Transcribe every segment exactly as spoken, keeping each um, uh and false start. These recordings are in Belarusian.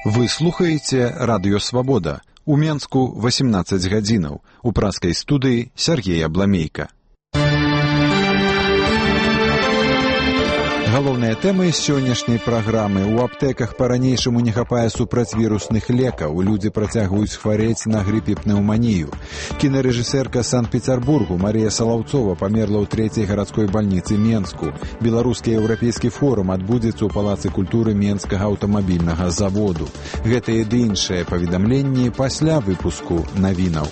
Вы слухаеце радыё «Свабода». У Менску восемнадцаць гадзінаў. У праскай студыі Сергей Абламейка. Галоўныя тэмы сённяшняй праграмы. У аптэках па-ранейшаму не хапае супрацьвірусных лекаў. Людзі працягваюць хварэць на грып і пнеўманію. Кінарэжысэрка Санкт-Пецярбургу Марія Салаўцова памерла ў трэцяй гарадской бальніцы Менску. Беларускі еўрапейскі форум адбудзецца ў палацы культуры Менскага аўтамабільнага заводу. Гэтыя ды іншыя паведамленні пасля выпуску навінаў.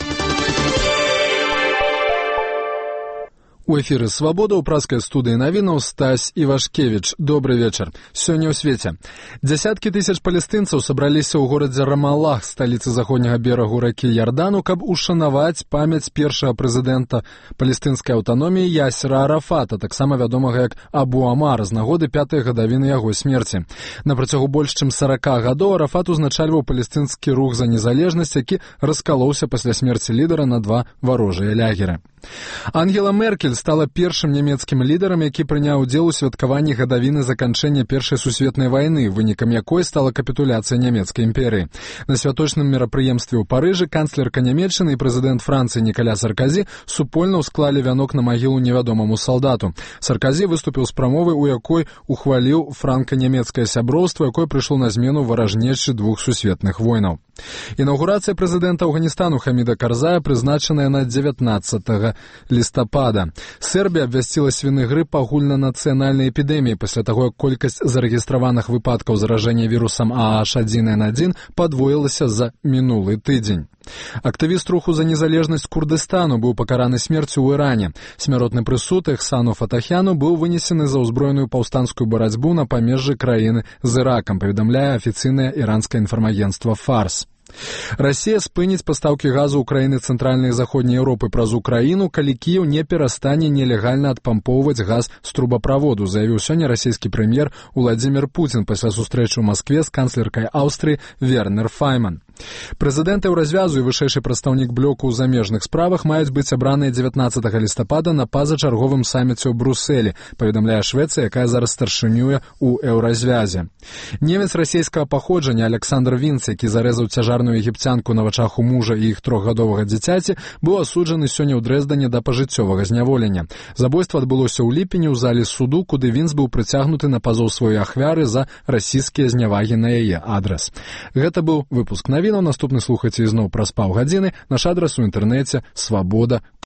У эфіры «Свабода» ў праскай студыі навінаў Стась Івашкевіч. Добры вечар. Сёння ў свеце. Дзясяткі тысяч палестынцаў сабраліся ў горадзе Рамалах, сталіцы заходняга берагу ракі Ярдану, каб ушанаваць памяць першага прэзідэнта палестынскай аўтаноміі Ясера Арафата, таксама вядомага як Абу Амар, з нагоды пятай гадавіны яго смерці. На працягу больш чым сарака гадоў Арафат узначальваў палестынскі рух за незалежнасць, які раскалоўся пасля смерці лідара на два варожыя лягеры. Ангела Меркель стала першым нямецкім лідарам, які прыняў удзел у святкаванні гадавіны заканчэння Першай сусветнай вайны, вынікам якой стала капітуляцыя нямецкай імперыі. На святочным мерапрыемстве ў Парыжы канцлерка Нямецчыны і прэзідэнт Францыі Нікаля Сарказі супольна ўсклалі вянок на магілу невядомаму салдату. Сарказі выступіў з прамовай, у якой ухваліў франка-нямецкае сяброўства, якое прыйшло на змену варажнечы двух сусветных войнаў. Інаўгурацыя прэзідэнта Афганістану Хаміда Карзая прызначаная на дзевятнаццатага лістапада. Сербія абвясціла свіны грып агульнанацыянальнай эпідэміі пасля таго, як колькасць зарэгістраваных выпадкаў заражэння вірусам А Аш адзін эн адзін падвоілася за мінулы тыдзень. Актывіст руху за незалежнасць Курдыстану быў пакараны смерцю ў Іране. Смяротны прысуд Эхсану Фатахяну быў вынесены за ўзброеную паўстанцкую барацьбу на памежжы краіны з Іракам, паведамляе афіцыйнае іранскае інфармагенцтва Фарс. Расія спыніць пастаўкі газу ў краіны цэнтральнай і заходняй Еўропы праз Украіну, калі Кіеў не перастане нелегальна адпампоўваць газ з трубаправоду, заявіў сёння расійскі прэм'ер Уладзімір Пуцін пасля сустрэчы ў Маскве з канцлеркай Аўстрыі Вернер Файман. Прэзідэнт Еўразвязу і вышэйшы прадстаўнік блоку ў замежных справах маюць быць абраныя дзевятнаццатага лістапада на пазачарговым саміце ў Брусэлі, паведамляе Швецыя, якая зараз старшынюе ў Еўразвязе. Немец расійскага паходжання Александр Вінц, які зарэзаў цяжарную егіпцянку на вачах у мужа і іх трохгадовага дзіцяці, быў асуджаны сёння ў Дрэздане да пажыццёвага зняволення. Забойства адбылося ў ліпені ў залі суду, куды Вінц быў прыцягнуты на пазоў сваёй ахвяры за расійскія знявагі на яе адрас. Гэта быў выпуск навінаў. Наступны слухайце ізноў праз паўгадзіны. Наш адрас у інтэрнэце свабода